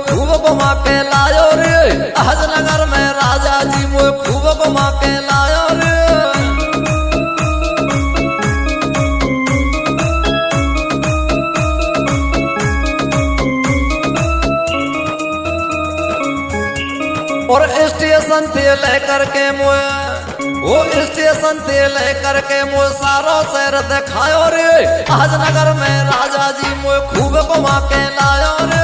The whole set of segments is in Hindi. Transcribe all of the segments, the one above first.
खूब घुमा के लायो रे। आज नगर में राजा जी मोए खूब घुमा के लायो रे। और स्टेशन से लेकर के मोए वो स्टेशन से लेकर के मोए सारो शहर दिखायो रे। आज नगर में राजा जी मोए खूब घुमा के लायो रे।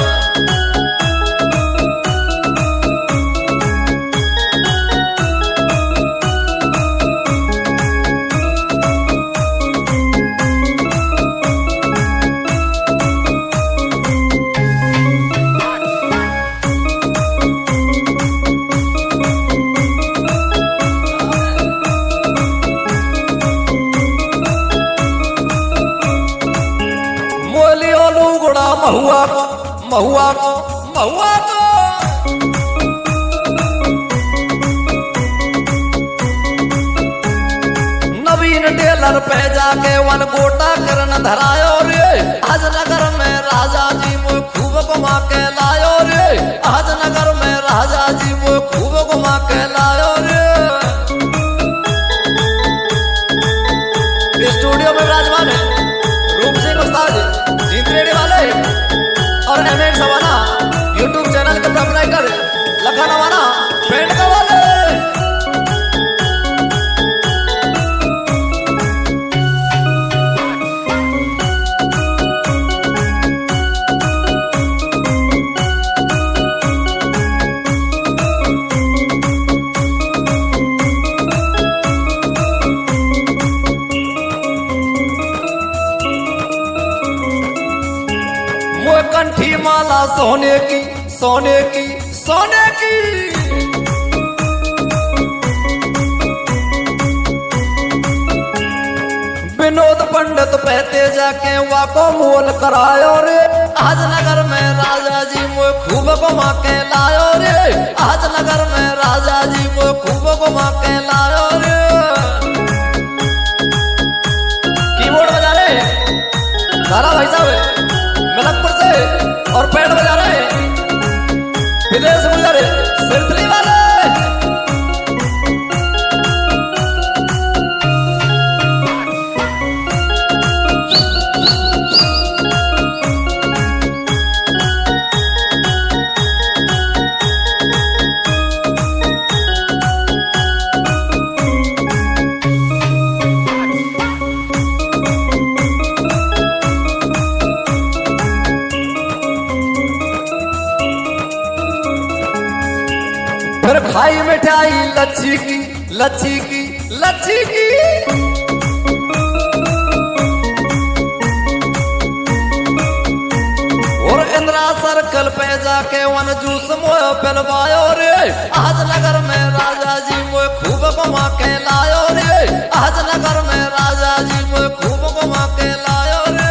महुआ को महुआ को महुआ को नवीन टेलर पे जाके वन गोटा करन धरायो रे। आज नगर में राजा जी मोए खूब घुमा के लायो रे। आज नगर में राजा जी मोए खूब घुमा के लायो रे। स्टूडियो में विराजमान है रूप सिंह उस्ताद जींद्रेड़ी वाले और एमएन सवाना यूट्यूब चैनल के प्रोपराइटर लखन वाला पेंट का वाले। कंठी माला सोने की सोने की सोने की विनोद पंडित पहते जाके वाको मोल करायो रे। आज नगर में राजा जी मोए खूब घुमा के लायो रे। आज नगर में राजा जी मोए खूब घुमा के लायो रे। कीबोर्ड बजा रहे सारा भाई साहब मलकपुर से और बैंड बजा रहे विदेश में जा रहे सिरतली वाले। फिर खाई मिठाई लच्छी की लच्छी की लच्छी की और इंदिरा सर्कल पे जाके वन जूस मोए पिलवायो रे। आज नगर में राजा जी मोए खूब घुमा के लायो रे। आज नगर में राजा जी मोए खूब घुमा के लायो रे।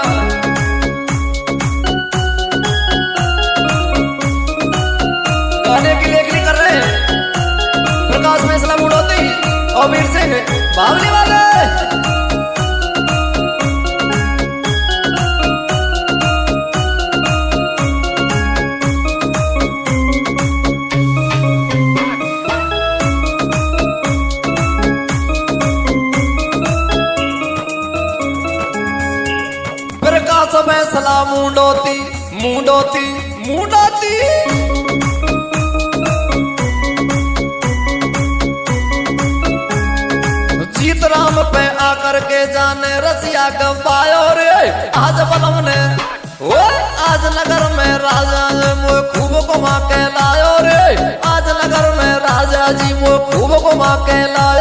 गाने की लेखनी कर रहे हैं प्रकाश फैसला मुड़ोती और वीर सिंह बावली वाले। प्रकाश फैसला मुंडोती मुंडोती मुंडोती राम पे आकर के जाने रसिया गवायो रे। आज बलम ने ओ आज नगर में राजा जी मोए खूब घुमा के लायो रे। आज नगर में राजा जी मोए खूब घुमा के लायो।